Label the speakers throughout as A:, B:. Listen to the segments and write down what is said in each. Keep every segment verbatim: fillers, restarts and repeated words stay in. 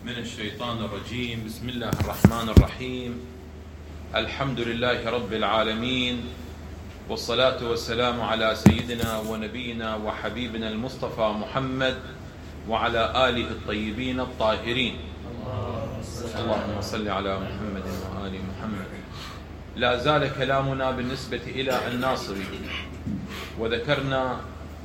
A: من الشيطان الرجيم. بسم الله الرحمن الرحيم. الحمد لله رب العالمين، والصلاة والسلام على سيدنا ونبينا وحبيبنا المصطفى محمد وعلى آله الطيبين الطاهرين. اللهم صل على محمد وآل محمد. لا زال كلامنا بالنسبة إلى الناصبي، وذكرنا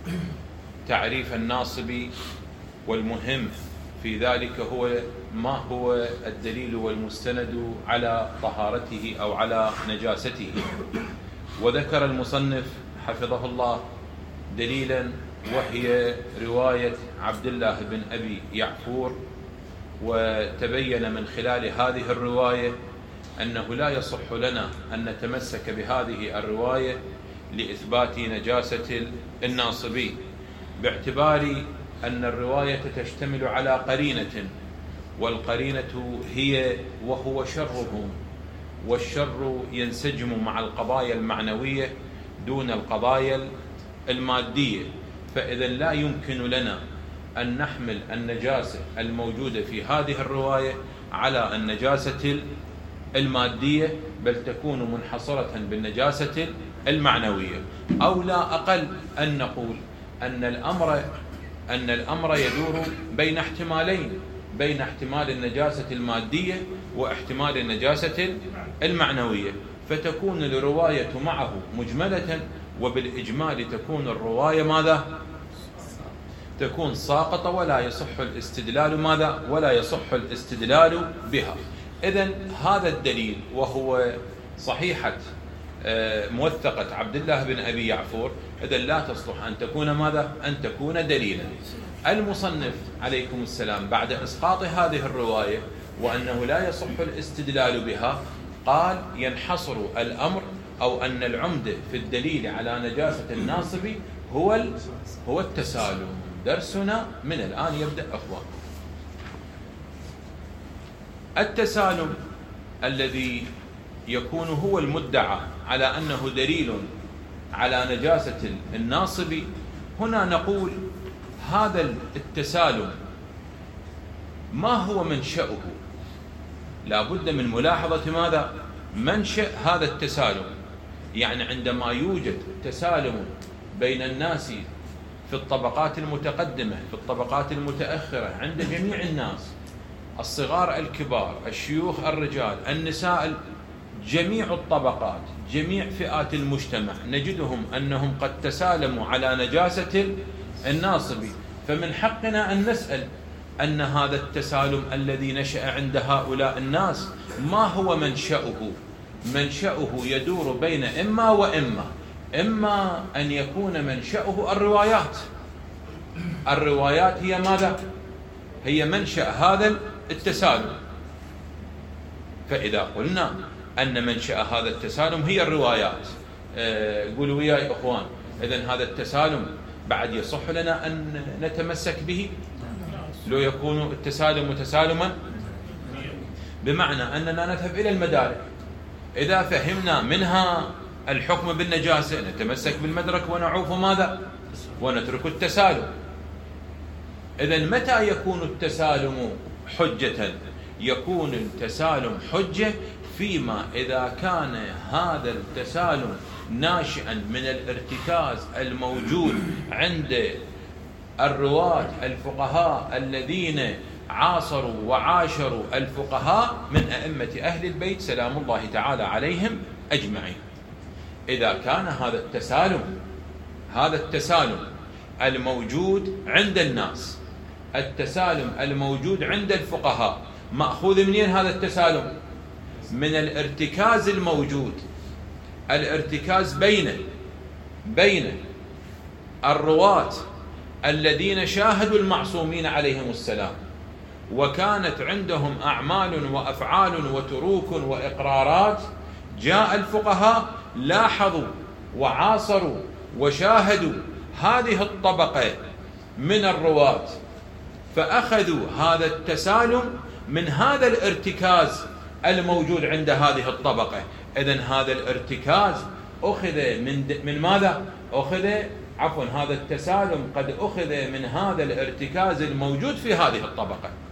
A: تعريف الناصبي، والمهم في ذلك هو ما هو الدليل والمستند على طهارته أو على نجاسته. وذكر المصنف حفظه الله دليلا، وهي رواية عبد الله بن أبي يعفور، وتبين من خلال هذه الرواية أنه لا يصح لنا أن نتمسك بهذه الرواية لإثبات نجاسة الناصبي، باعتبار أن الرواية تشتمل على قرينة، والقرينة هي وهو شرهم، والشر ينسجم مع القضايا المعنوية دون القضايا المادية. فإذا لا يمكن لنا أن نحمل النجاسة الموجودة في هذه الرواية على النجاسة المادية، بل تكون منحصرة بالنجاسة المعنوية، أو لا أقل أن نقول أن الأمر أن الأمر يدور بين احتمالين، بين احتمال النجاسة المادية واحتمال النجاسة المعنوية، فتكون الرواية معه مجملة، وبالإجمال تكون الرواية ماذا؟ تكون ساقطة، ولا يصح الاستدلال ماذا؟ ولا يصح الاستدلال بها. إذن هذا الدليل، وهو صحيحة موثقة عبد الله بن أبي يعفور، إذن لا تصلح أن تكون ماذا؟ أن تكون دليلا. المصنف عليكم السلام بعد إسقاط هذه الرواية وأنه لا يصح الاستدلال بها، قال ينحصر الأمر، أو أن العمدة في الدليل على نجاسة الناصب هو هو التسالم. درسنا من الآن يبدأ أخوان. التسالم الذي يكون هو المدعى على أنه دليل على نجاسة الناصب، هنا نقول هذا التسالم ما هو منشأه؟ لا بد من ملاحظة ماذا؟ منشأ هذا التسالم. يعني عندما يوجد تسالم بين الناس في الطبقات المتقدمة، في الطبقات المتأخرة، عند جميع الناس، الصغار الكبار، الشيوخ الرجال، النساء، جميع الطبقات، جميع فئات المجتمع، نجدهم أنهم قد تسالموا على نجاسة الناصب. فمن حقنا أن نسأل أن هذا التسالم الذي نشأ عند هؤلاء الناس ما هو منشأه؟ منشأه يدور بين إما وإما. إما أن يكون منشأه الروايات. الروايات هي ماذا؟ هي منشأ هذا التسالم. فإذا قلنا أن منشأ هذا التسالم هي الروايات، أه قولوا وياي أخوان، إذن هذا التسالم بعد يصح لنا أن نتمسك به؟ لو يكون التسالم تسالما بمعنى أننا نذهب إلى المدارك، إذا فهمنا منها الحكم بالنجاسة نتمسك بالمدرك ونعوف ماذا؟ ونترك التسالم. إذن متى يكون التسالم حجة؟ يكون التسالم حجة فيما إذا كان هذا التسالم ناشئا من الارتكاز الموجود عند الرواة الفقهاء الذين عاصروا وعاشروا الفقهاء من أئمة أهل البيت سلام الله تعالى عليهم أجمعين. إذا كان هذا التسالم هذا التسالم الموجود عند الناس، التسالم الموجود عند الفقهاء، مأخوذ منين هذا التسالم؟ من الارتكاز الموجود، الارتكاز بين بين الرواة الذين شاهدوا المعصومين عليهم السلام، وكانت عندهم أعمال وأفعال وتروك وإقرارات. جاء الفقهاء لاحظوا وعاصروا وشاهدوا هذه الطبقة من الرواة، فأخذوا هذا التسالم من هذا الارتكاز الموجود عند هذه الطبقة. إذن هذا الارتكاز أخذ من من ماذا؟ أخذ عفوا هذا التسالم قد أخذ من هذا الارتكاز الموجود في هذه الطبقة.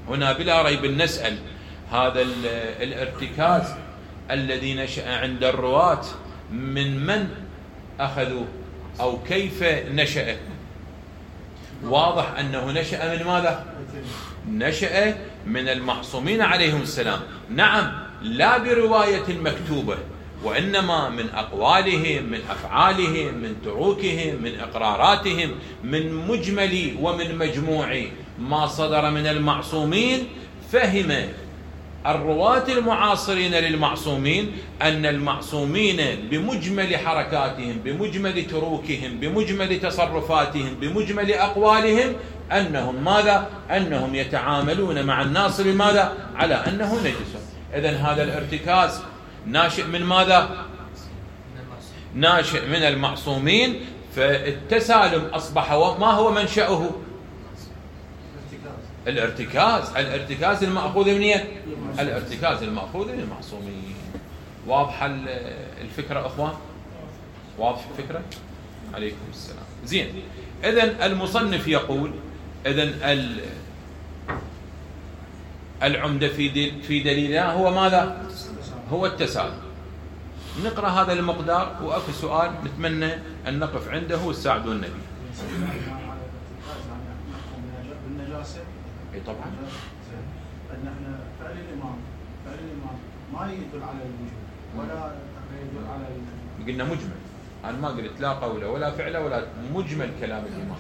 A: هنا بلا ريب نسأل هذا الارتكاز الذي نشأ عند الرواة من من أخذوه أو كيف نشأ؟ واضح أنه نشأ من ماذا؟ نشأ من المعصومين عليهم السلام. نعم، لا برواية مكتوبة، وإنما من أقوالهم، من أفعالهم، من تروكهم، من إقراراتهم، من مجمل ومن مجموع ما صدر من المعصومين. فهم الرواة المعاصرين للمعصومين أن المعصومين بمجمل حركاتهم، بمجمل تروكهم، بمجمل تصرفاتهم، بمجمل أقوالهم، أنهم ماذا؟ أنهم يتعاملون مع الناس بماذا؟ على أنه نجس. إذن هذا الارتكاز ناشئ من ماذا؟ ناشئ من المعصومين. فالتسالم أصبح ما هو منشأه؟ الارتكاز. الارتكاز المأخوذ من ين؟ الارتكاز المأخوذ من المعصومين. واضحة الفكرة أخوان؟ واضح الفكرة؟ عليكم السلام. زين، إذن المصنف يقول إذن العمدة في في دليلنا هو ماذا؟ هو التسالم. نقرأ هذا المقدار وأكو سؤال نتمنى أن نقف عنده وتساعدونا به. اي طبعا.
B: ان احنا فعل الامام فعل الامام ما يدل على الوجوب ولا يدل على ال...
A: قلنا مجمل. انا ما قلت لا قوله ولا فعله ولا مجمل كلام الامام.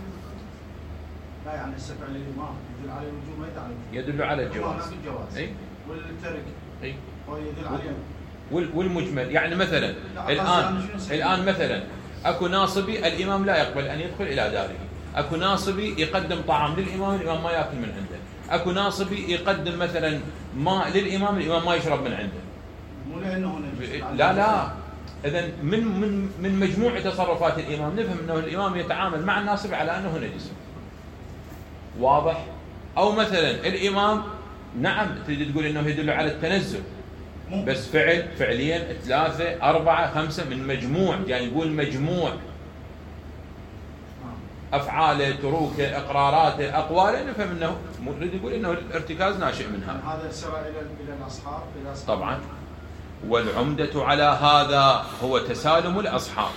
B: لا يعني هسه فعل الامام يدل على الوجوب ما يدل على الوجوب.
A: يدل على الجواز.
B: اي والترك
A: اي
B: هو يدل عليه.
A: والمجمل يعني مثلا الان الان مثلا اكو ناصبي الامام لا يقبل ان يدخل الى داره. اكو ناصبي يقدم طعام للامام الامام ما ياكل من عنده. اكو ناصبي يقدم مثلا ماء للامام الامام ما يشرب من عنده.
B: مو لانه
A: لا لا اذا من من من مجموع تصرفات الامام نفهم انه الامام يتعامل مع الناصبي على انه نجس. واضح؟ او مثلا الامام نعم تريد تقول انه يدل على التنزل، بس فعل فعليا ثلاثه اربعه خمسه من مجموع، يعني يقول مجموع افعاله تروكه اقراراته اقواله نفهم انه يريد يقول انه الارتكاز ناشئ من هذا.
B: هذا سرى الى الى الاصحاب الى اصحاب
A: طبعا. والعمدة على هذا هو تسالم الاصحاب.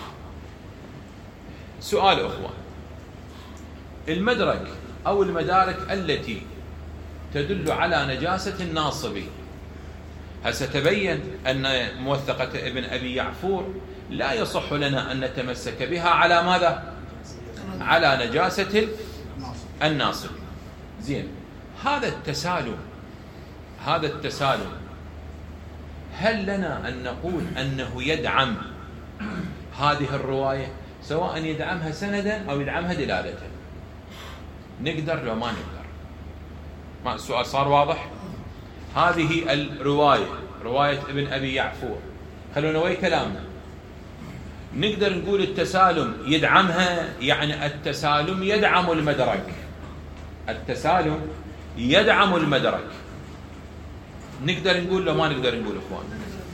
A: سؤال اخوان، المدرك او المدارك التي تدل على نجاسة الناصبي، هسه تبين ان موثقة ابن ابي يعفور لا يصح لنا ان نتمسك بها على ماذا؟ على نجاسة الناصب. زين، هذا التسالم هذا التسالم هل لنا أن نقول أنه يدعم هذه الرواية، سواء يدعمها سندا أو يدعمها دلالة؟ نقدر لو ما نقدر؟ ما السؤال صار واضح؟ هذه الرواية رواية ابن أبي يعفور، خلونا ويا كلامنا، نقدر نقول التسالم يدعمها، يعني التسالم يدعم المدرك، التسالم يدعم المدرك. نقدر نقول لو ما نقدر نقول اخوان؟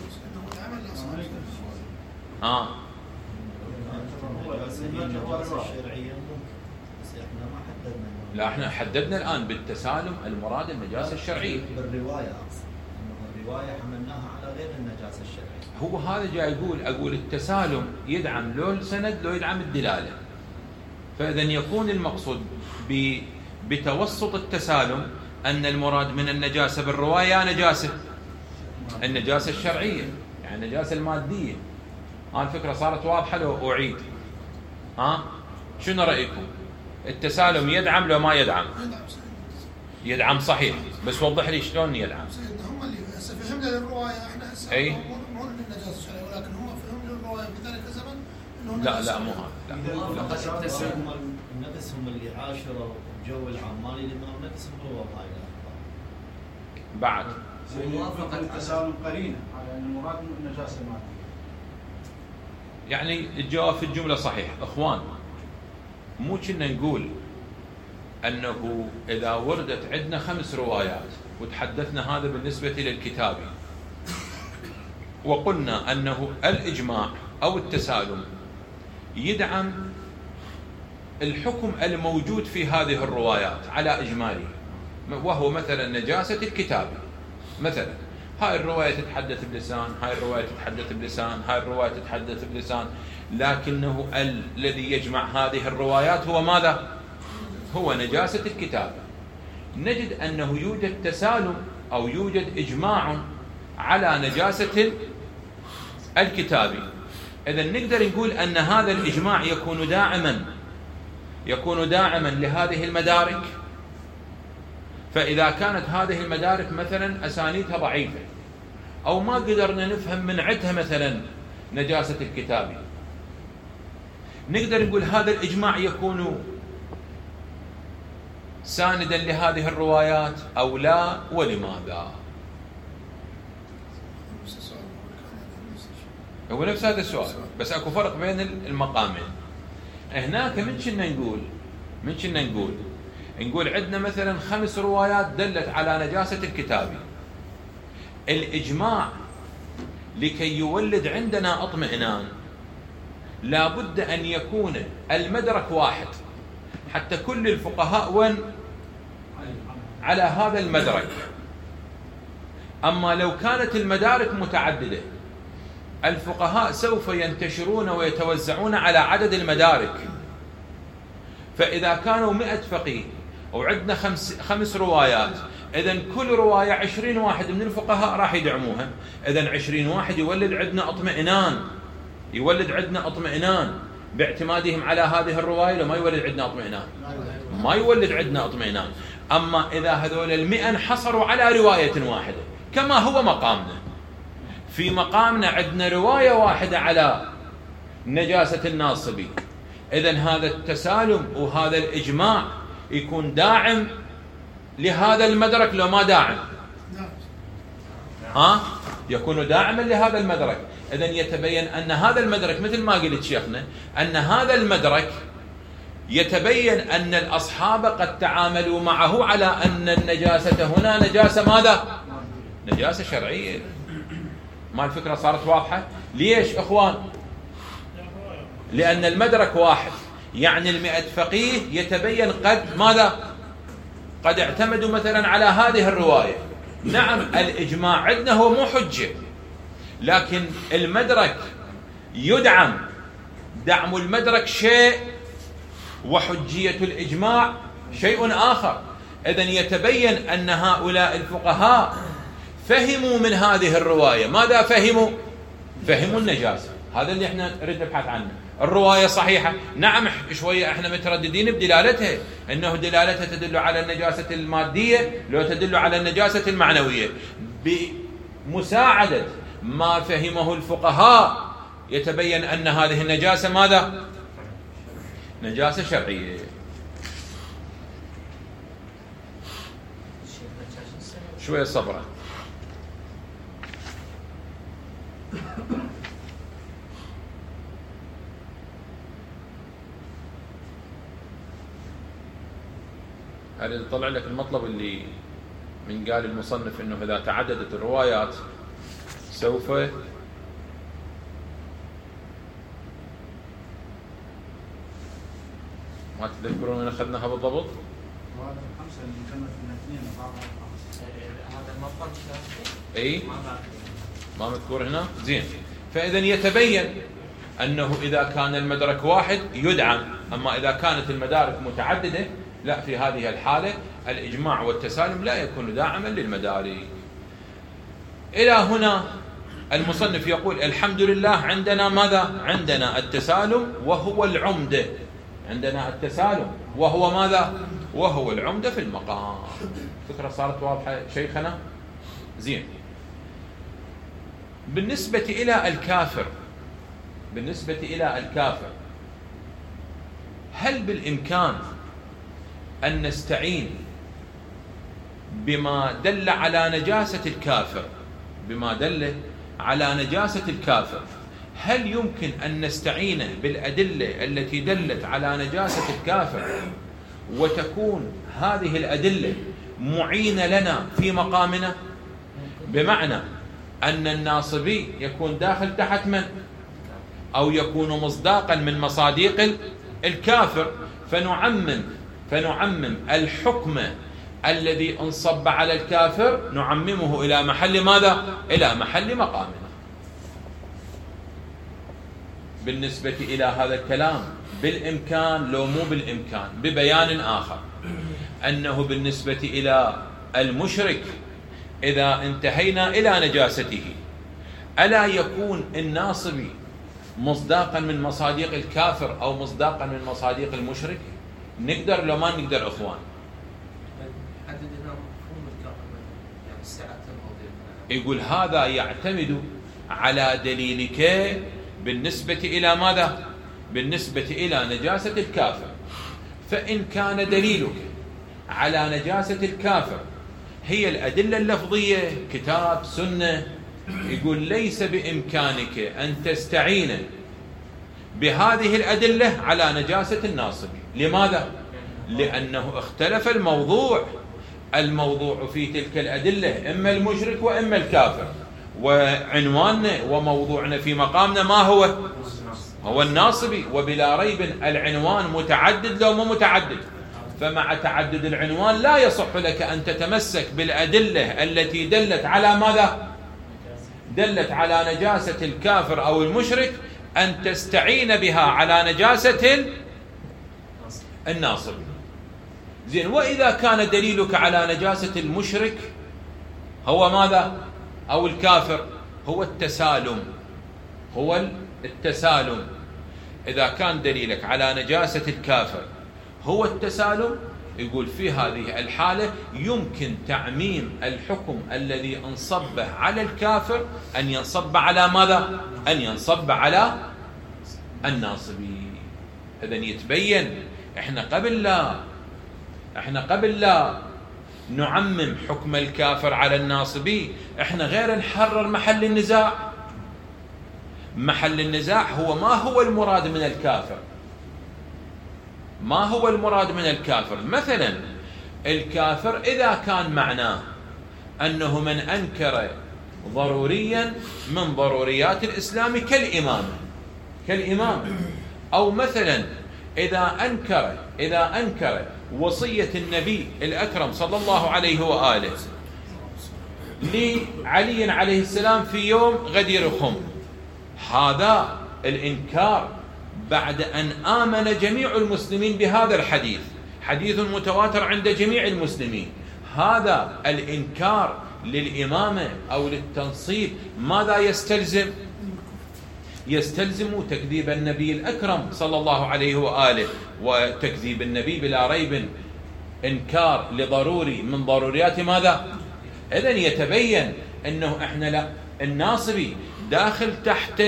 A: اه لا احنا حددنا الان بالتسالم المراد النجاسه الشرعيه.
C: بالروايه اقصد انه الروايه حملناها على غير النجاسه الشرعيه.
A: هو هذا جاي يقول اقول التسالم يدعم لو السند لو يدعم الدلاله. فاذا يكون المقصود بتوسط التسالم ان المراد من النجاسه بالروايه نجاسه النجاسه الشرعيه، يعني النجاسه الماديه. ها الفكره صارت واضحه لو اعيد؟ ها شنو رايكم؟ التسالم يدعم لو ما يدعم؟ يدعم صحيح، بس وضح لي شلون يدعم.
D: هم اللي هسه فهمنا للروايه احنا هسه
A: اي
D: مو للنجاسه الشرعيه، ولكن هم فهموا للروايه في ذلك الزمن انه
A: لا لا مو هذا.
C: لا التسالم النفس هم اللي عاشروا جو العمالي الامام نفسهم هو هاي الاخبار.
A: بعد
B: موافقه التسالم قرينه على ان المراد من النجاسه الماديه.
A: يعني الجواب في الجمله صحيح اخوان. مو كنا نقول أنه إذا وردت عندنا خمس روايات وتحدثنا هذا بالنسبة للكتاب، وقلنا أنه الإجماع أو التسالم يدعم الحكم الموجود في هذه الروايات على إجماله، وهو مثلا نجاسة الكتابة. مثلا هاي الرواية تتحدث بلسان، هاي الرواية تتحدث بلسان، هاي الرواية تتحدث بلسان، لكنه الذي يجمع هذه الروايات هو ماذا؟ هو نجاسة الكتابة. نجد أنه يوجد تسالم أو يوجد إجماع على نجاسة الكتابة. إذن نقدر نقول أن هذا الإجماع يكون داعما يكون داعما لهذه المدارك. فإذا كانت هذه المدارك مثلا أسانيدها ضعيفة أو ما قدرنا نفهم من عدها مثلا نجاسة الكتابة، نقدر نقول هذا الإجماع يكون ساندا لهذه الروايات أو لا، ولماذا؟ هو نفس هذا السؤال، بس اكو فرق بين المقامين. هناك من كنا نقول من كنا نقول نقول عندنا مثلا خمس روايات دلت على نجاسة الكتابة. الإجماع لكي يولد عندنا اطمئنان لابد أن يكون المدرك واحد، حتى كل الفقهاء وين على هذا المدرك. أما لو كانت المدارك متعددة الفقهاء سوف ينتشرون ويتوزعون على عدد المدارك. فإذا كانوا مئة فقيه وعندنا خمس, خمس روايات، إذن كل رواية عشرين واحد من الفقهاء راح يدعموها. إذن عشرين واحد يولد عندنا اطمئنان يولد عندنا اطمئنان باعتمادهم على هذه الرواية. لو ما يولد عندنا اطمئنان ما يولد عندنا اطمئنان. أما إذا هذول المئة انحصروا على رواية واحدة كما هو مقامنا، في مقامنا عندنا رواية واحدة على نجاسة الناصبي، إذن هذا التسالم وهذا الإجماع يكون داعم لهذا المدرك. لو ما داعم ها يكون داعما لهذا المدرك. إذن يتبين أن هذا المدرك مثل ما قلت شيخنا، أن هذا المدرك يتبين أن الأصحاب قد تعاملوا معه على أن النجاسة هنا نجاسة ماذا؟ نجاسة شرعية. ما الفكرة صارت واضحة؟ ليش إخوان؟ لأن المدرك واحد، يعني المئة فقيه يتبين قد ماذا؟ قد اعتمدوا مثلا على هذه الرواية. نعم الإجماع عندنا هو مو حجة، لكن المدرك يدعم. دعم المدرك شيء وحجية الإجماع شيء آخر. إذن يتبين أن هؤلاء الفقهاء فهموا من هذه الرواية. ماذا فهموا؟ فهموا النجاسة. هذا اللي احنا نريد نبحث عنه. الرواية صحيحة، نعم شوية احنا مترددين بدلالتها، انه دلالتها تدل على النجاسة المادية لو تدل على النجاسة المعنوية. بمساعدة ما فهمه الفقهاء يتبين أن هذه النجاسة ماذا؟ نجاسة شرعية. شوية صبرا. هذا طلع لك المطلب اللي من قال المصنف انه اذا تعددت الروايات سوف ما تذكرون من اخذناها بالضبط؟
B: وهذا الخمسه اللي كانت من اثنين وبعضها
E: هذا المطلب
A: اي ما مذكور هنا. زين. فاذا يتبين انه اذا كان المدرك واحد يدعم، اما اذا كانت المدارك متعدده لا، في هذه الحالة الإجماع والتسالم لا يكون داعما للمدارك. إلى هنا المصنف يقول الحمد لله عندنا ماذا؟ عندنا التسالم وهو العمدة. عندنا التسالم وهو ماذا؟ وهو العمدة في المقام. فكرة صارت واضحة شيخنا؟ زين. بالنسبة إلى الكافر بالنسبة إلى الكافر هل بالإمكان أن نستعين بما دل على نجاسة الكافر بما دل على نجاسة الكافر هل يمكن أن نستعين بالأدلة التي دلت على نجاسة الكافر وتكون هذه الأدلة معينة لنا في مقامنا؟ بمعنى أن الناصبي يكون داخل تحت من؟ أو يكون مصداقا من مصاديق الكافر، فنعمم فنعمم الحكم الذي انصب على الكافر نعممه إلى محل ماذا؟ إلى محل مقامنا. بالنسبة إلى هذا الكلام بالإمكان لو مو بالإمكان ببيان آخر أنه بالنسبة إلى المشرك إذا انتهينا إلى نجاسته ألا يكون الناصبي مصداقا من مصاديق الكافر أو مصداقا من مصاديق المشرك؟ نقدر لو ما نقدر أخوان؟ يقول هذا يعتمد على دليلك بالنسبة إلى ماذا؟ بالنسبة إلى نجاسة الكافر. فإن كان دليلك على نجاسة الكافر هي الأدلة اللفظية كتاب سنة، يقول ليس بإمكانك أن تستعين بهذه الأدلة على نجاسة الناصبي. لماذا؟ لأنه اختلف الموضوع. الموضوع في تلك الأدلة إما المشرك وإما الكافر، وعنواننا وموضوعنا في مقامنا ما هو؟ هو الناصبي. وبلا ريب العنوان متعدد لو مو متعدد، فمع تعدد العنوان لا يصح لك أن تتمسك بالأدلة التي دلت على ماذا؟ دلت على نجاسة الكافر أو المشرك أن تستعين بها على نجاسة الناصبي. زين، وإذا كان دليلك على نجاسة المشرك هو ماذا؟ أو الكافر هو التسالم، هو التسالم. إذا كان دليلك على نجاسة الكافر هو التسالم، يقول في هذه الحالة يمكن تعميم الحكم الذي انصب على الكافر أن ينصب على ماذا؟ أن ينصب على الناصبي. إذن يتبين إحنا قبل لا إحنا قبل لا نعمم حكم الكافر على الناصبي إحنا غير نحرر محل النزاع. محل النزاع هو ما هو المراد من الكافر، ما هو المراد من الكافر. مثلا الكافر إذا كان معناه أنه من أنكر ضروريا من ضروريات الإسلام كالإمام كالإمام أو مثلا إذا أنكر إذا أنكر وصية النبي الأكرم صلى الله عليه وآله لعلي عليه السلام في يوم غدير خم، هذا الإنكار بعد أن آمن جميع المسلمين بهذا الحديث، حديث متواتر عند جميع المسلمين، هذا الإنكار للإمامة أو للتنصيب ماذا يستلزم؟ يستلزم تكذيب النبي الأكرم صلى الله عليه وآله. وتكذيب النبي بلا ريب إنكار لضروري من ضروريات ماذا؟ إذن يتبين أنه إحنا لا، الناصبي داخل تحت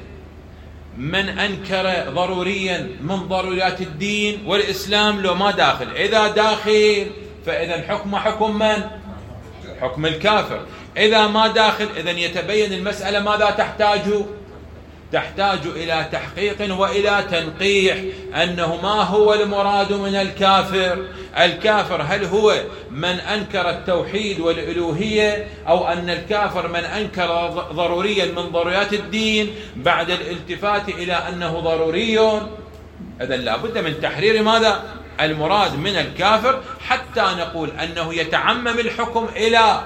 A: من أنكر ضروريا من ضروريات الدين والإسلام لو ما داخل. إذا داخل فإذا حكم حكم من؟ حكم الكافر. إذا ما داخل إذن يتبين المسألة ماذا تحتاج؟ تحتاج إلى تحقيق وإلى تنقيح أنه ما هو المراد من الكافر. الكافر هل هو من أنكر التوحيد والألوهية، أو أن الكافر من أنكر ضروريا من ضروريات الدين بعد الالتفات إلى أنه ضروري؟ إذن لا بد من تحرير ماذا؟ المراد من الكافر حتى نقول أنه يتعمم الحكم إلى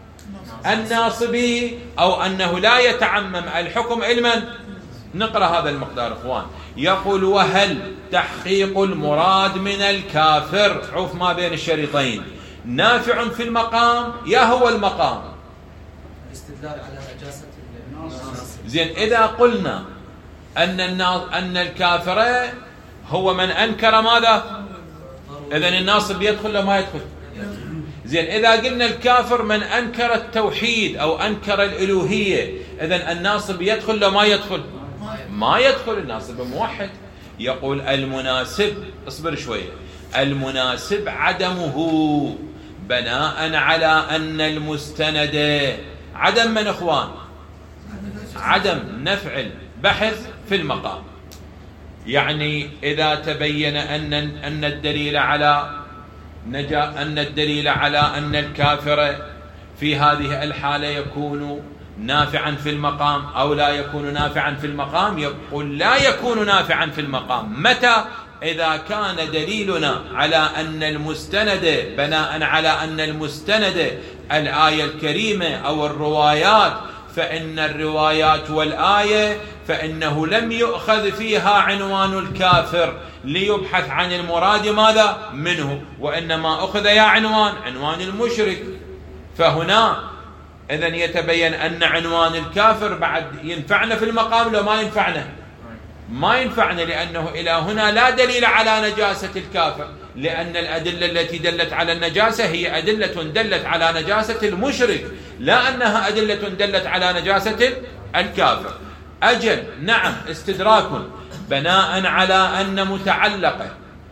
A: الناصبي أو أنه لا يتعمم الحكم إلى من؟ نقرأ هذا المقدار إخوان. يقول وهل تحقيق المراد من الكافر، عوف ما بين الشريطين، نافع في المقام يا هو المقام؟
E: الاستدلال على نجاسة الناصب.
A: زين، إذا قلنا أن أن الكافر هو من أنكر ماذا؟ إذن الناصب يدخل لو ما يدخل؟ زين، إذا قلنا الكافر من أنكر التوحيد أو أنكر الألوهية إذن الناصب يدخل لو ما يدخل؟ ما يدخل، الناصب موحد. يقول المناسب، اصبر شوية، المناسب عدمه بناء على أن المستند عدم من إخوان؟ عدم نفع البحث في المقام. يعني إذا تبين أن أن الدليل على نجا أن الدليل على أن الكافر في هذه الحالة يكون نافعا في المقام أو لا يكون نافعا في المقام، يقول لا يكون نافعا في المقام. متى؟ إذا كان دليلنا على أن المستند بناء على أن المستند الآية الكريمة أو الروايات، فإن الروايات والآية فإنه لم يؤخذ فيها عنوان الكافر ليبحث عن المراد ماذا منه، وإنما أخذ يا عنوان عنوان المشرك. فهنا إذن يتبين أن عنوان الكافر بعد ينفعنا في المقام لو ما ينفعنا، ما ينفعنا، لأنه إلى هنا لا دليل على نجاسة الكافر، لأن الأدلة التي دلت على النجاسة هي أدلة دلت على نجاسة المشرك، لا أنها أدلة دلت على نجاسة الكافر. أجل نعم استدراك بناء على أن متعلقه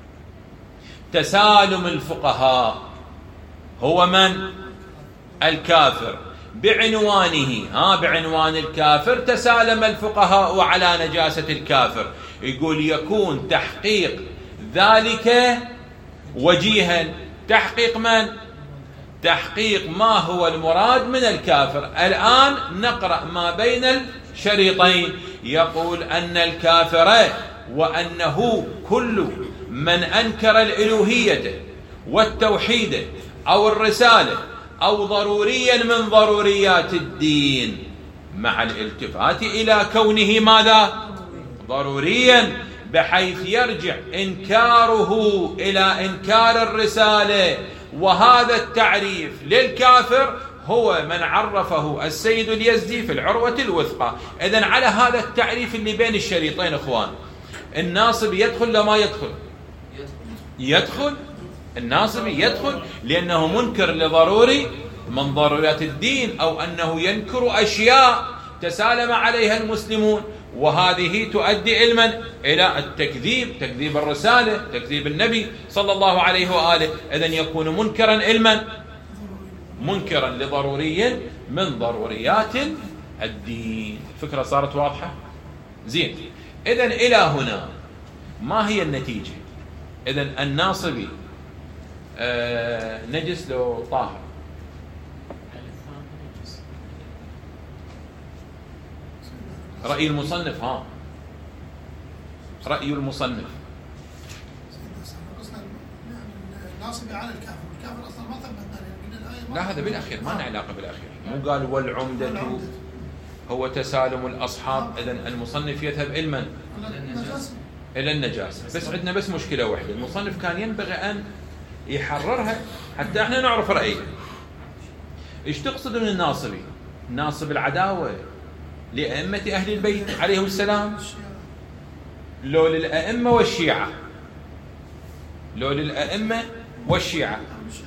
A: تسالم الفقهاء هو من؟ الكافر بعنوانه، ها بعنوان الكافر تسالم الفقهاء على نجاسة الكافر. يقول يكون تحقيق ذلك وجيها. تحقيق من؟ تحقيق ما هو المراد من الكافر. الآن نقرأ ما بين الشريطين. يقول أن الكافر وأنه كل من أنكر الإلوهية والتوحيد أو الرسالة أو ضروريا من ضروريات الدين، مع الالتفات إلى كونه ماذا؟ ضروريا، بحيث يرجع إنكاره إلى إنكار الرسالة. وهذا التعريف للكافر هو من عرفه السيد اليزدي في العروة الوثقى. إذن على هذا التعريف اللي بين الشريطين إخوان، الناصب يدخل لما يدخل؟ يدخل. الناصب يدخل لأنه منكر لضروري من ضرورات الدين، أو أنه ينكر أشياء تسالم عليها المسلمون، وهذه تؤدي علما إلى التكذيب، تكذيب الرسالة، تكذيب النبي صلى الله عليه وآله. إذن يكون منكرا علما، منكرا لضروري من ضروريات الدين. الفكرة صارت واضحة؟ زين. إذن إلى هنا ما هي النتيجة؟ إذن الناصبي آه نجس لو طاهر؟ رأي المصنف، ها رأي المصنف
D: الناصبي على الكافر، الكافر اصلا ما ثبتنا من الايه.
A: لا هذا بالاخير، ما له علاقه بالاخير. مو قال والعمدة هو تسالم الاصحاب. اذن المصنف يذهب علما الى النجاسه. بس عندنا بس مشكله واحده، المصنف كان ينبغي ان يحررها حتى احنا نعرف رايه. ايش تقصد من الناصبي؟ ناصب العداوه لأئمة أهل البيت عليهم السلام، لو للأئمة والشيعة، لو للأئمة والشيعة،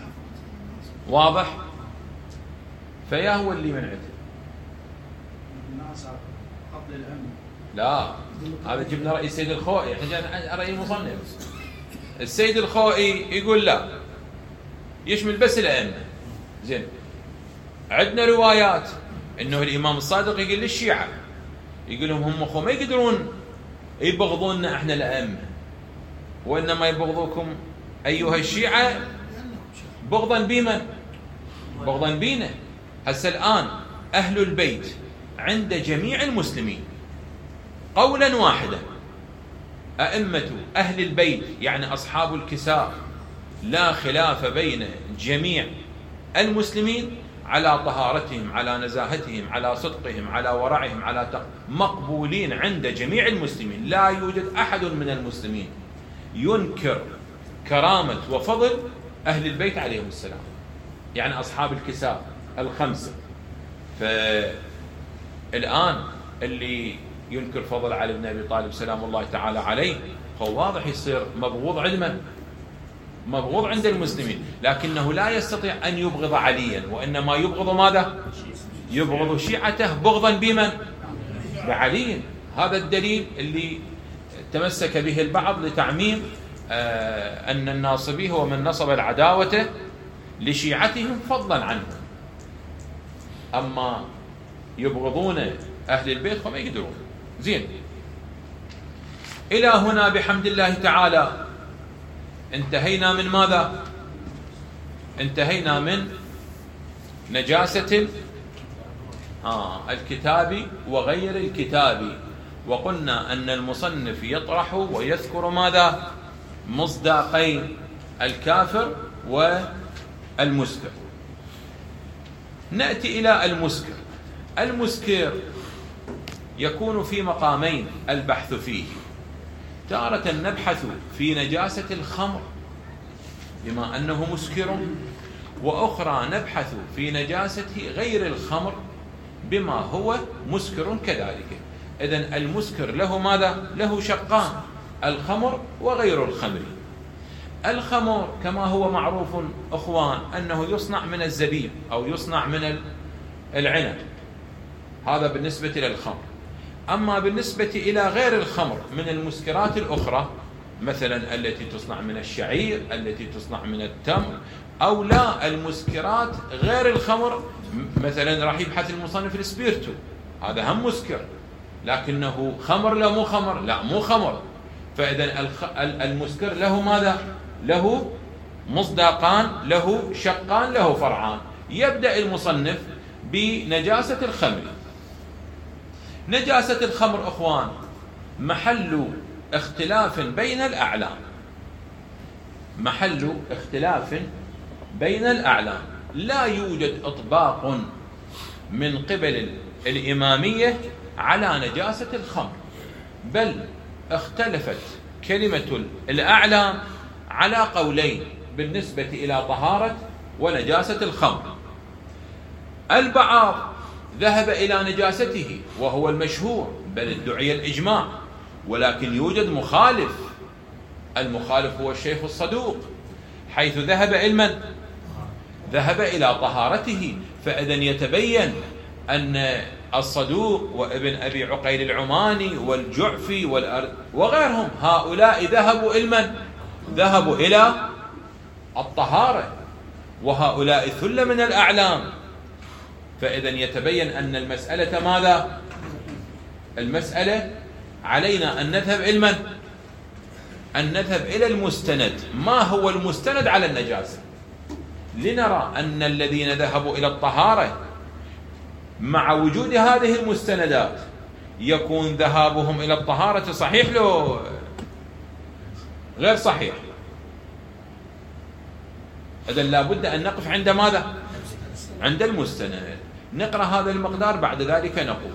A: واضح؟ فيا هو اللي منعته
B: الناس قبل الأمن.
A: لا هذا جبنا رأي السيد الخوئي، احنا جانا رأي المصنف. السيد الخوئي يقول لا، يشمل بس الأئمة. زين، عندنا روايات انه الامام الصادق يقول للشيعة، يقول لهم هم اخو ما يقدرون يبغضوننا احنا الائمه، وانما يبغضوكم ايها الشيعة بغضا بمن؟ بغضا بينا. هسه الان اهل البيت عند جميع المسلمين قولا واحدا، ائمه اهل البيت يعني اصحاب الكساء لا خلاف بين جميع المسلمين على طهارتهم، على نزاهتهم، على صدقهم، على ورعهم، على تق... مقبولين عند جميع المسلمين. لا يوجد أحد من المسلمين ينكر كرامة وفضل أهل البيت عليهم السلام، يعني أصحاب الكساء الخمسة. فالآن اللي ينكر فضل علي بن أبي طالب سلام الله تعالى عليه هو واضح يصير مبغوض علما، مبغوض عند المسلمين، لكنه لا يستطيع أن يبغض عليا، وإنما يبغض ماذا؟ يبغض شيعته بغضا بمن؟ بعلي. هذا الدليل اللي تمسك به البعض لتعميم آه أن الناصبي هو من نصب العداوة لشيعتهم فضلا عنه، أما يبغضون أهل البيت فما يقدرون. زين، إلى هنا بحمد الله تعالى انتهينا من ماذا؟ انتهينا من نجاسة آه الكتاب وغير الكتاب، وقلنا أن المصنف يطرح ويذكر ماذا؟ مصداقين الكافر والمسكر. نأتي إلى المسكر. المسكر يكون في مقامين البحث فيه، تارة نبحث في نجاسة الخمر بما أنه مسكر، وأخرى نبحث في نجاسة غير الخمر بما هو مسكر كذلك. إذن المسكر له ماذا؟ له شقان، الخمر وغير الخمر. الخمر كما هو معروف أخوان أنه يصنع من الزبيب أو يصنع من العنب، هذا بالنسبة للخمر. أما بالنسبة إلى غير الخمر من المسكرات الأخرى، مثلا التي تصنع من الشعير، التي تصنع من التمر، أو لا المسكرات غير الخمر، مثلا راح يبحث المصنف السبيرتو، هذا هم مسكر لكنه خمر لا مو خمر، لا مو خمر. فإذا المسكر له ماذا؟ له مصداقان، له شقان، له فرعان. يبدأ المصنف بنجاسة الخمر. نجاسة الخمر أخوان محل اختلاف بين الأعلام، محل اختلاف بين الأعلام، لا يوجد إطباق من قبل الإمامية على نجاسة الخمر، بل اختلفت كلمة الأعلام على قولين بالنسبة إلى طهارة ونجاسة الخمر. البعض ذهب إلى نجاسته وهو المشهور، بل ادعي الإجماع، ولكن يوجد مخالف. المخالف هو الشيخ الصدوق، حيث ذهب إلى ذهب إلى طهارته. فإذا يتبين أن الصدوق وابن أبي عقيل العماني والجعفي والأرد وغيرهم هؤلاء ذهبوا إلى ذهبوا إلى الطهارة، وهؤلاء ثلة من الأعلام. فإذا يتبين أن المسألة ماذا؟ المسألة علينا أن نذهب إلى أن نذهب إلى المستند. ما هو المستند على النجاسة؟ لنرى أن الذين ذهبوا إلى الطهارة مع وجود هذه المستندات يكون ذهابهم إلى الطهارة صحيح له غير صحيح. إذن لابد أن نقف عند ماذا؟ عند المستند. نقرأ هذا المقدار، بعد ذلك نقول: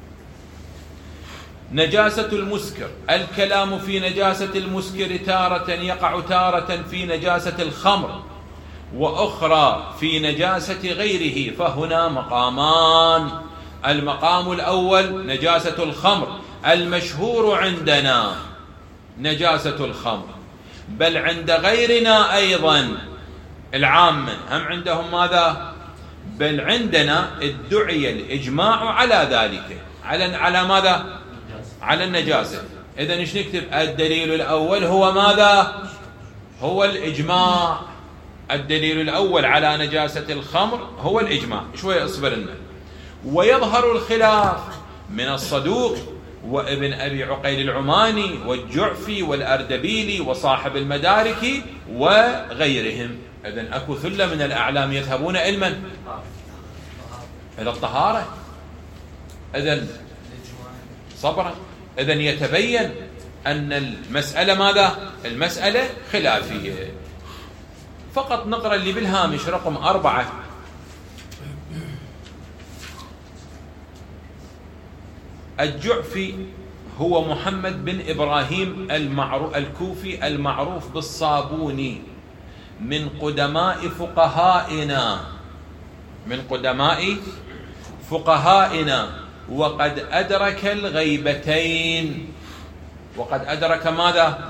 A: نجاسة المسكر. الكلام في نجاسة المسكر تارة يقع تارة في نجاسة الخمر، وأخرى في نجاسة غيره، فهنا مقامان. المقام الأول نجاسة الخمر، المشهور عندنا نجاسة الخمر، بل عند غيرنا أيضا العامة هم عندهم ماذا؟ بل عندنا ادعي الإجماع على ذلك، على على ماذا؟ على النجاسة. إذن ايش نكتب؟ الدليل الأول هو ماذا؟ هو الإجماع. الدليل الأول على نجاسة الخمر هو الإجماع. شوية اصبر لنا. ويظهر الخلاف من الصدوق وابن أبي عقيل العماني والجعفي والأردبيلي وصاحب المدارك وغيرهم. إذن أكو ثلة من الأعلام يذهبون إلى إلى الطهارة. إذن صبرا. إذن يتبين أن المسألة ماذا؟ المسألة خلافية. فقط نقرأ اللي بالهامش رقم أربعة: الجعفي هو محمد بن إبراهيم المعروف الكوفي المعروف بالصابوني، من قدماء فقهائنا من قدماء فقهائنا وقد أدرك الغيبتين. وقد أدرك ماذا؟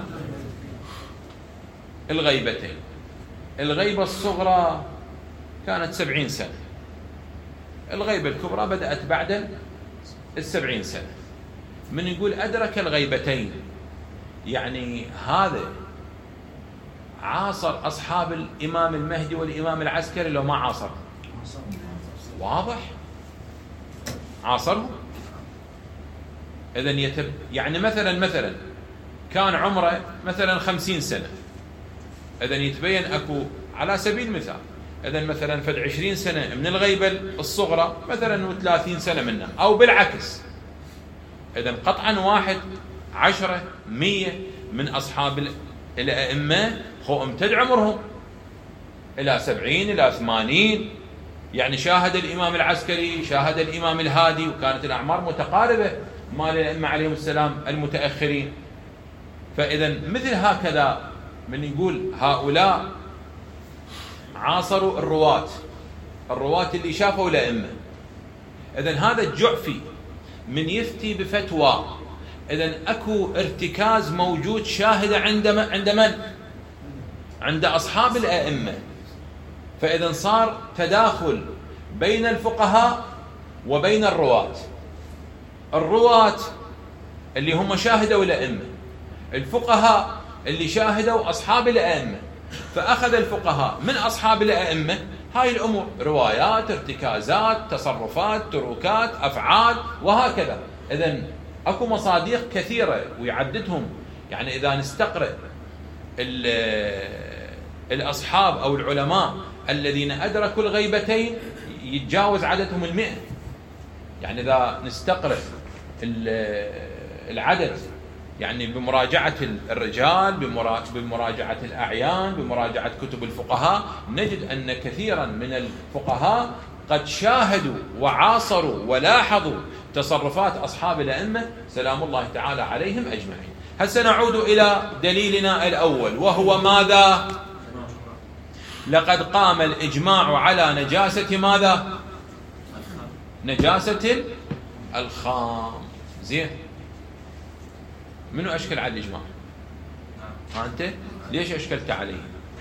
A: الغيبتين. الغيبة الصغرى كانت سبعين سنة، الغيبة الكبرى بدأت بعد السبعين سنة. من يقول أدرك الغيبتين يعني هذا عاصر أصحاب الإمام المهدي والإمام العسكري لو ما عاصر؟ واضح عاصرهم. إذن يتب يعني مثلا مثلا كان عمره مثلا خمسين سنة، إذن يتبين أكو على سبيل المثال إذن مثلا فد عشرين سنة من الغيبة الصغرى مثلا وثلاثين سنة منها، أو بالعكس. إذن قطعا واحد عشرة مية من أصحاب الأئمة هو امتد عمرهم إلى سبعين إلى ثمانين، يعني شاهد الإمام العسكري، شاهد الإمام الهادي، وكانت الأعمار متقاربة مال الأئمة عليهم السلام المتأخرين. فإذا مثل هكذا من يقول هؤلاء عاصروا الرواة، الرواة اللي شافوا الأئمة. إذن هذا الجعفي من يفتي بفتوى، إذن أكو ارتكاز موجود شاهدة عند عند من؟ عند أصحاب الأئمة. فإذن صار تداخل بين الفقهاء وبين الرواة. الرواة اللي هم شاهدوا الأئمة، الفقهاء اللي شاهدوا أصحاب الأئمة. فأخذ الفقهاء من أصحاب الأئمة هاي الأمور، روايات، ارتكازات، تصرفات، تروكات، أفعال، وهكذا. إذن أكو مصادق كثيرة ويعددهم، يعني إذا نستقرأ الأصحاب أو العلماء الذين أدركوا الغيبتين يتجاوز عددهم المئة. يعني إذا نستقرأ العدد يعني بمراجعة الرجال، بمراجعة الأعيان، بمراجعة كتب الفقهاء، نجد أن كثيرا من الفقهاء قد شاهدوا وعاصروا ولاحظوا تصرفات أصحاب الأئمة سلام الله تعالى عليهم أجمعين. هسه نعود إلى دليلنا الأول، وهو ماذا؟ لقد قام الإجماع على نجاسة ماذا؟ نجاسة الخام. زين، منو أشكل على الإجماع؟ ها أنت ليش أشكلت عليه؟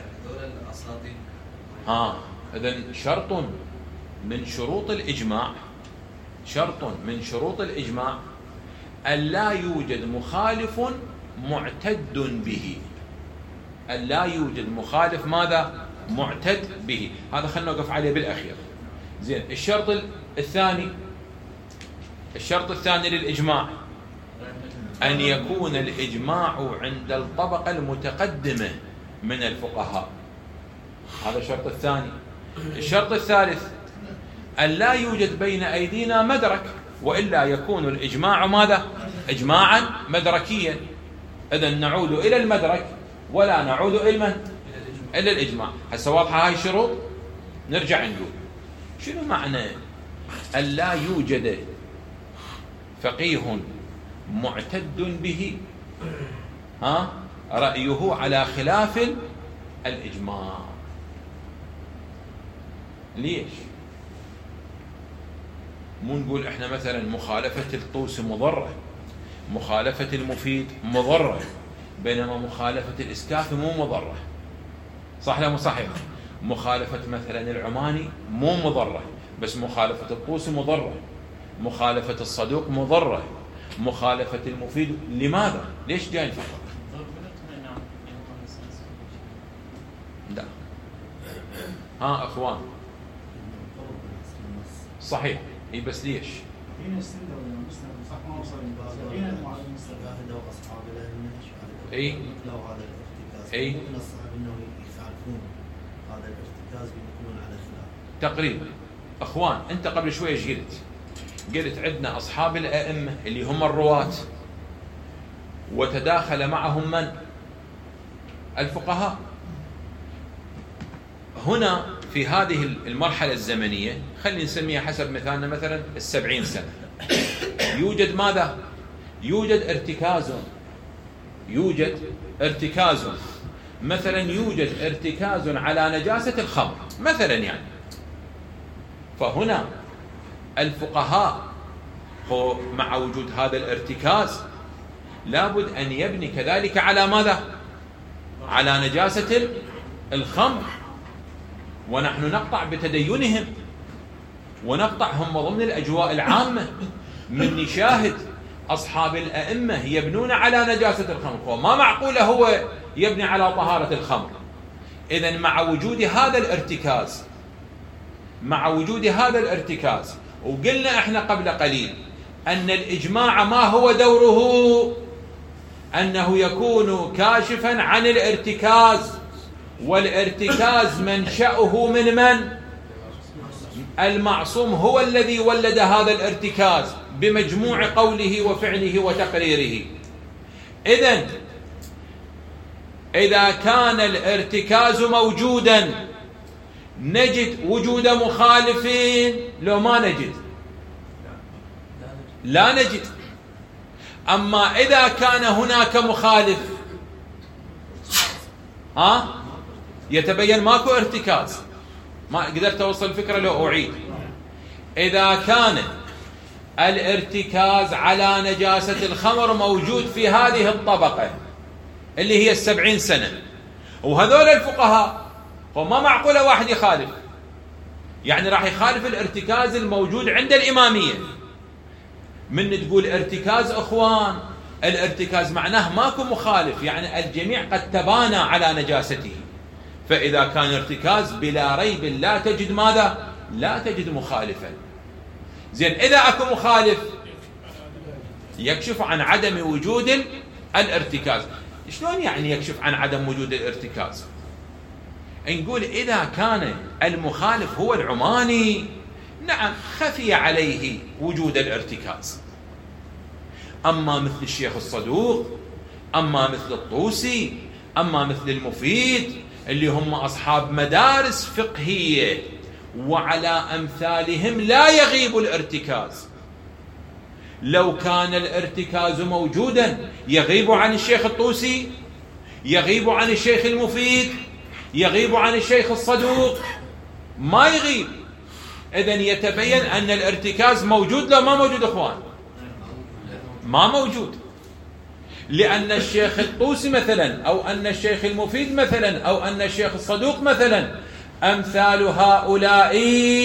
A: ها إذن شرط من شروط الإجماع، شرط من شروط الإجماع أن لا يوجد مخالف معتد به. أن لا يوجد مخالف ماذا؟ معتد به. هذا خلنا نوقف عليه بالأخير. زين، الشرط الثاني، الشرط الثاني للإجماع أن يكون الإجماع عند الطبقة المتقدمة من الفقهاء. هذا الشرط الثاني. الشرط الثالث أن لا يوجد بين أيدينا مدرك، وإلا يكون الإجماع ماذا؟ إجماعا مدركيا. إذن نعود إلى المدرك ولا نعود إلى من؟ إلى الإجماع. هسه واضحة هاي الشروط؟ نرجع نقول شنو معنى أن لا يوجد فقيه معتد به ها رأيه على خلاف الإجماع. ليش؟ مو نقول احنا مثلا مخالفة الطوسي مضرة، مخالفة المفيد مضرة، بينما مخالفة الإسكافي مو مضرة. صح لا مو صحيح؟ مخالفة مثلا العماني مو مضرة، بس مخالفة الطوسي مضرة، مخالفة الصدوق مضرة، مخالفة المفيد. لماذا؟ ليش جاي نفكر؟ لا. ها اخوان صحيح، اي بس ليش؟ اي اي تقريبا. اخوان انت قبل شوي ايش قلت؟ قلت عندنا أصحاب الأئمة اللي هم الرواة، وتداخل معهم من؟ الفقهاء. هنا في هذه المرحلة الزمنية خلينا نسميها حسب مثالنا مثلا السبعين سنة، يوجد ماذا؟ يوجد ارتكاز، يوجد ارتكاز مثلا يوجد ارتكاز على نجاسة الخمر مثلا يعني. فهنا الفقهاء هو مع وجود هذا الارتكاز لابد أن يبني كذلك على ماذا؟ على نجاسة الخمر. ونحن نقطع بتدينهم ونقطعهم ضمن الأجواء العامة من نشاهد أصحاب الأئمة يبنون على نجاسة الخمر، وما معقول هو يبني على طهارة الخمر. إذن مع وجود هذا الارتكاز، مع وجود هذا الارتكاز وقلنا احنا قبل قليل أن الإجماع ما هو دوره؟ أنه يكون كاشفا عن الارتكاز، والارتكاز منشأه من من؟ المعصوم هو الذي ولد هذا الارتكاز بمجموع قوله وفعله وتقريره. إذن إذا كان الارتكاز موجودا نجد وجود مخالفين لو ما نجد؟ لا نجد. أما إذا كان هناك مخالف ها يتبين ماكو ارتكاز. ما قدرت أوصل الفكرة لو أعيد. إذا كان الارتكاز على نجاسة الخمر موجود في هذه الطبقة اللي هي السبعين سنة، وهذول الفقهاء وما معقولة واحد يخالف، يعني راح يخالف الارتكاز الموجود عند الإمامية. من تقول ارتكاز أخوان، الارتكاز معناه ماكو مخالف، يعني الجميع قد تبانى على نجاسته. فإذا كان ارتكاز بلا ريب لا تجد ماذا؟ لا تجد مخالفا. زين، إذا أكو مخالف يكشف عن عدم وجود الارتكاز. شلون يعني يكشف عن عدم وجود الارتكاز؟ نقول إذا كان المخالف هو العماني نعم خفي عليه وجود الارتكاز. أما مثل الشيخ الصدوق، أما مثل الطوسي، أما مثل المفيد اللي هم أصحاب مدارس فقهية وعلى أمثالهم لا يغيب الارتكاز. لو كان الارتكاز موجودا يغيب عن الشيخ الطوسي، يغيب عن الشيخ المفيد، يغيب عن الشيخ الصدوق، ما يغيب. إذن يتبين أن الارتكاز موجود لو ما موجود أخوان؟ ما موجود. لأن الشيخ الطوسي مثلا أو أن الشيخ المفيد مثلا أو أن الشيخ الصدوق مثلا أمثال هؤلاء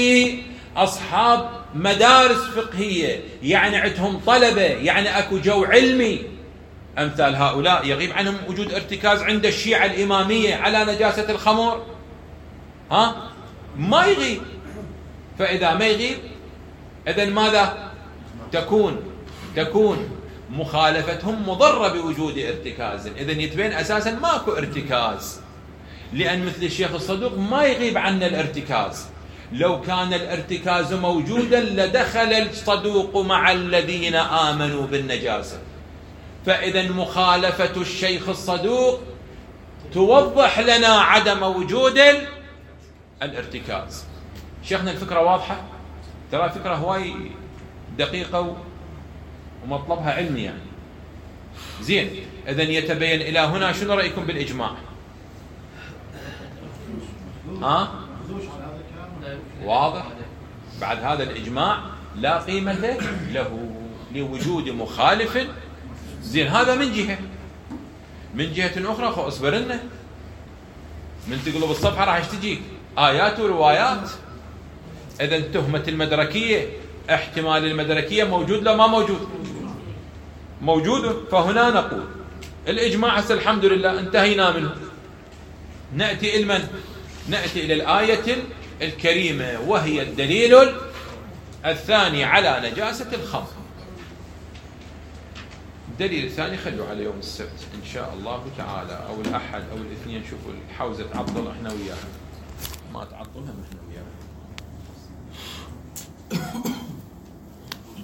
A: أصحاب مدارس فقهية، يعني عندهم طلبة، يعني أكو جو علمي. أمثال هؤلاء يغيب عنهم وجود ارتكاز عند الشيعة الإمامية على نجاسة الخمر؟ ها؟ ما يغيب. فإذا ما يغيب إذن ماذا تكون؟ تكون مخالفتهم مضرة بوجود ارتكاز. إذن يتبين أساسا ماكو ارتكاز، لأن مثل الشيخ الصدوق ما يغيب عنا الارتكاز. لو كان الارتكاز موجودا لدخل الصدوق مع الذين آمنوا بالنجاسة. فإذا مخالفة الشيخ الصدوق توضح لنا عدم وجود الارتكاز. شيخنا الفكرة واضحة؟ ترى فكرة هواي دقيقة ومطلبها علمي يعني. زين، إذن يتبين إلى هنا شنو رأيكم بالإجماع؟ ها؟ واضح؟ بعد هذا الإجماع لا قيمة له لوجود مخالف. زين، هذا من جهة. من جهة أخرى خو اصبر لنا، من تقلب الصفحة راح تجيك آيات وروايات. إذن تهمة المدركية، احتمال المدركية موجود لا ما موجود؟ موجود. فهنا نقول الإجماع هسه الحمد لله انتهينا منه. نأتي إلى من؟ نأتي إلى الآية الكريمة وهي الدليل الثاني على نجاسة الخمر. الدليل الثاني خلوا على يوم السبت إن شاء الله تعالى، أو الأحد أو الاثنين. شوفوا الحوزة تعطل احنا وياها، ما تعطلها احنا وياها.